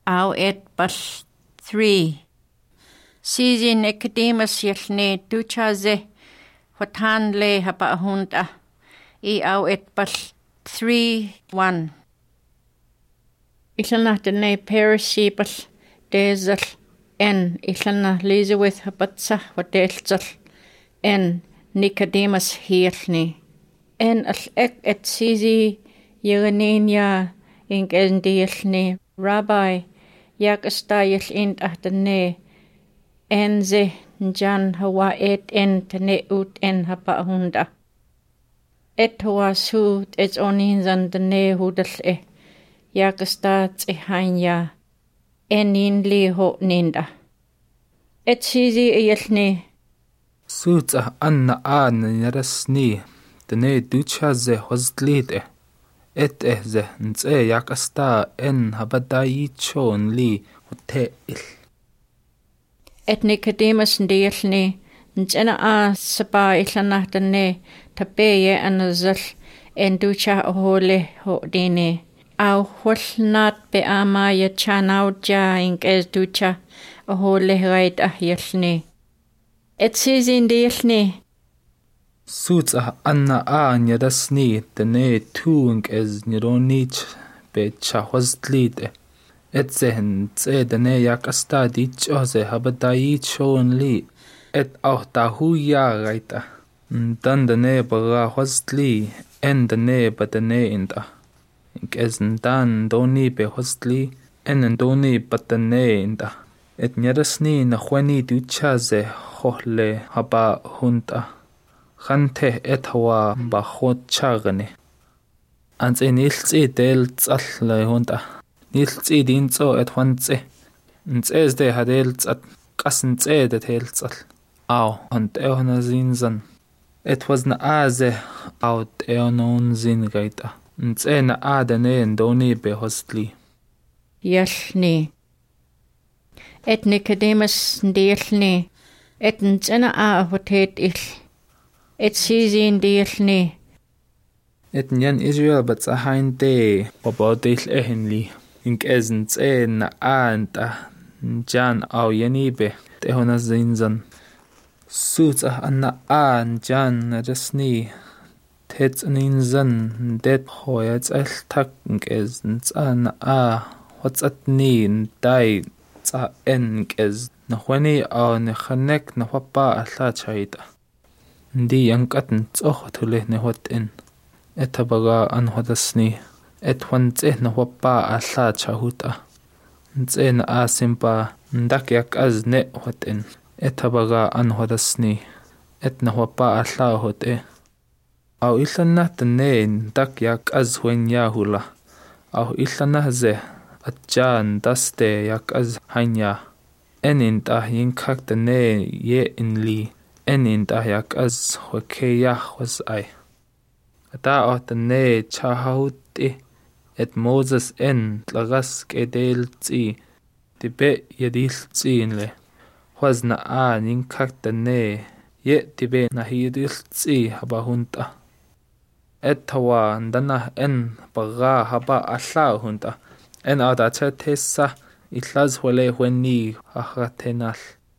Au et bal 3. Sisi Nicodemus yelne duchaze watan le haba hunda. I au et bal 3:1. Ilana dene perishable desel en ilana Elizabeth habatsa wadelzel en Nicodemus hirni en al ek et sisi yernenia in gendielni rabbi yak astayel int ahtene enze jan hawa et en tene ut en haba hunda et hoa su et onin zan tene hudel Yakastat ihanya enin li ho ninda. Et sisi yelni. Suta anna aan yarasni. Tene ducha ze hostlite. Et ze nse yakasta en habadayi chon li hote il. Et Nicodemus ndiyelni. Nsena a saba ilana tene tapeye anazal en ducha ohole ho dine. Au hulnat be ama ya chanau ja inkes ducha ohole reit yelni. Et sizin yelni. Suta anna aan yarasni tene tuunk es nironich be chahostlite. Et zehen tse dene yakasta dicho ze habadayi chon li. Et auch dahu ya reita. Dan dene bara hostli en dene badene inda. Inkezen dan doni be hostli en doni batane inda. Et nyarasni na khwani ducha ze hohle haba hunta. Khante et hawa ba khot chagane. Ans eniltsi del tsalle hunta. Niltsi dinzo et hwantse. Ntsez de hadel tsat qasen tse det hel tsal. Au und ehna zinzan. Et was na aze out ehnon zin gaita. Nse na adane ndoni be hostli. Yelni. Et Nicodemus ndiyelni. Et nsena a hotet il. Et sisi ndiyelni. Et nyan Israel batsahain de babodil ehenli. Ink ez nse na anta njan au yanibe tehona zinzan. Suta anna an jan rasni. Tets ninzan det hoyats altak nkez ntsana what's at nin dai tsa enkez na khwani aw ne khanek na papa alla chaita ndi yankat ntsoh thule ne hot en etabaga an hodasni et hwantse na papa alla chahuta ntse na simpa ndak yak az ne hot en etabaga an hodasni et na papa alla hote Au ilana tane dak yak az hwen yahula. Au ilana ze atjan daste yak az hanya. Enin ta yinkak tane ye inli. Enin ta yak az hweke yah was ay. Ata o tane chahahuti et Moses en tlagas kedel tsi. Tibe yedil tsi inle. Hwas na yinkak tane ye tibe na yedil tsi habahunta. Et hawa ndana en baga haba alla hunta en ada tesa itlaz hole hweni ahatenal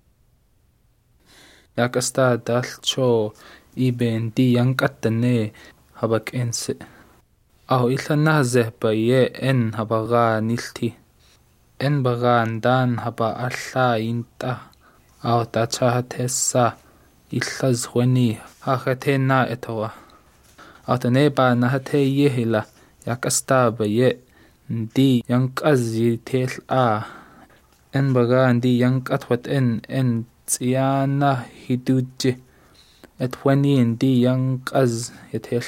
yakasta dalcho iben di yankatane habak ense aho ilana ze baye en habaga nilti en baga ndan haba alla inta aho tacha tesa itlaz hweni ahatena etawa Atane ba na hate yehila yakasta ba ye ndi yankazi tel en baga ndi yankat wat en tsiana hiduje et wani ndi yankaz yetel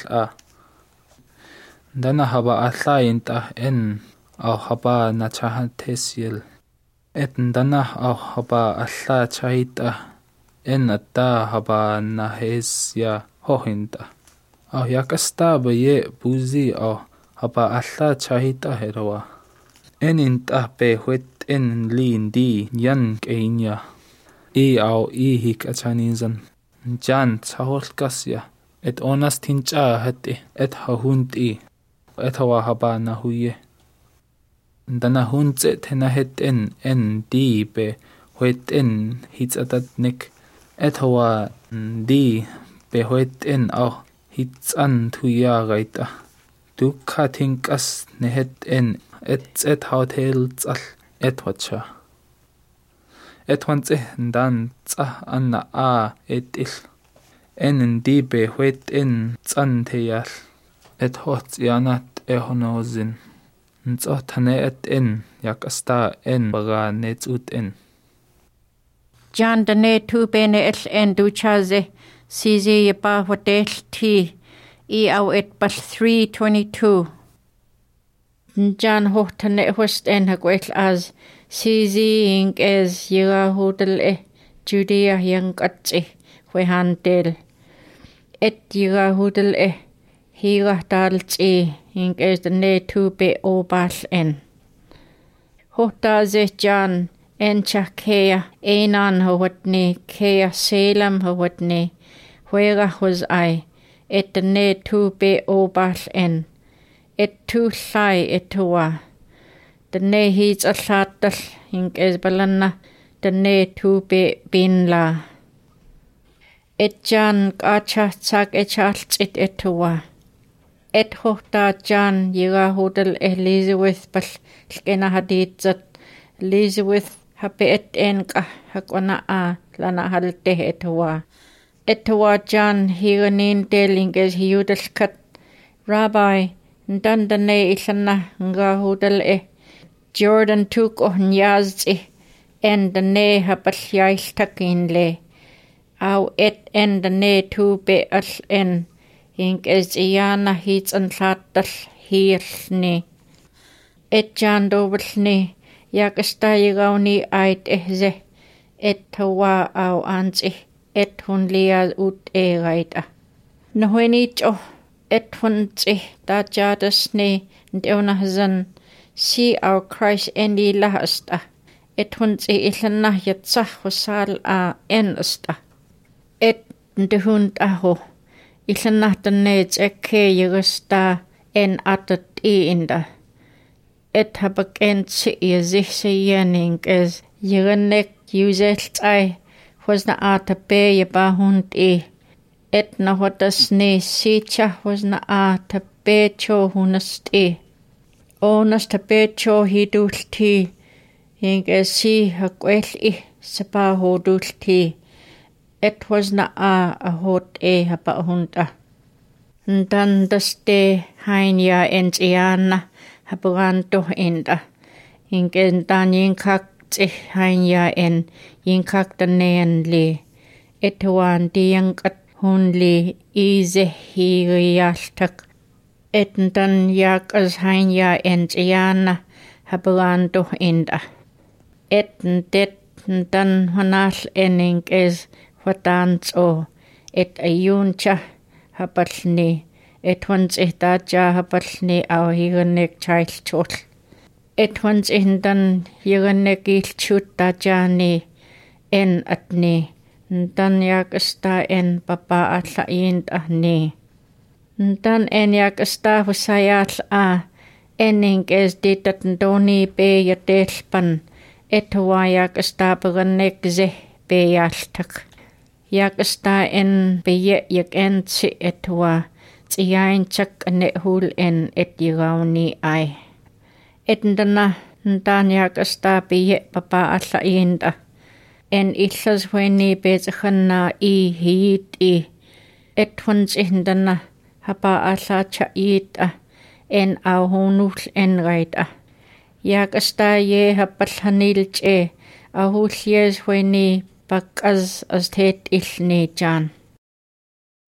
dana haba atlainta en au haba na chahatesil et dana au haba atla chaita en atta haba na hesya hohinta Au yakasta ba ye buzi au haba alla chahita herawa. Enin ta pe huet en lindi yan keinya. Au hik achaninzan. Jan chaholkasya. Et onas tincha hati et hahunti. Et hawa haba na huye. dana hunset hena en di be hoeten hitsatatnik etwa di be hoeten au hitsan tuya gaita dukha thinkas nehet en et hotel tsal etwacha etwantse dan tsa anna a etil en di be hoeten tsan theyal et hot yanat ehonozin nzo thane et en yakasta en baga netut en John dane tu bene el duchaze sizi yapa hotel ti I au et bal 3:22 John hohtane host en hagwel as sizi ink es yira hodel Judea yang katsi we handel et yira hodel hira dalti ink es dane tu be obal en hohtaze John en chakea einan hawatni kea selam hawatni huera hos ai et dane tu be obal en et tu llai etua dane hits allatal ink es balanna dane tu be bin la et John kacha tsak echaltit etua et hohta John yira hodel Elizabeth bal lkena haditsat Elizabeth hape et enka hakwana a lana halte etua John hiranin delinges hiudel kat Rabbi ndandane ilana nga hodel Jordan tuk nyazzi en dane hapal yail takin le au et en dane tu be al en ink es iana hits an latal hirni et John dobelni yakastaygauni ait ehze et tawa au ansi et hun lia ut gaita nohenito et hunsi ta jadasni ndewna see our Christ endi lahasta et hunsi ilana yatsa hosal a enasta et ndehund aho ilana tanet ekke yagasta en atat inda et habakent si yazihse yening es yiranek yuzelt ai was na ata be yabahund et na hotas ne sicha was na ata be cho hunasti onas ta be cho hidulti ing es si hakwel sapa hodulti et was na a hot hapa hunda ndan daste hainya entiana hapuganto inda ingen dan yinkak hainya en yinkak tanen li etwan diyankat hunli ize hiriyaltak etan yak as hainya entiana hapuganto inda etan dan hanal eninges watanso et ayuncha hapalni et once itaja hapalni au hiranek child chol et once indan hiranek ilchut tajani en atni dan yakasta en papa atla ind ahni dan en yakasta husayat a ening es ditat doni be yatelpan et yakasta paganek ze be yaltak yakasta en be yak en si etwa tsiyain chak ane hul en et yirauni ai etndana ndan yakasta be papa alla inda en illas weni bezakhanna I hit et huns indana hapa alla cha ita en ahunul en raita yakasta ye hapal hanil che ahul yes weni pakaz as thet ilni jan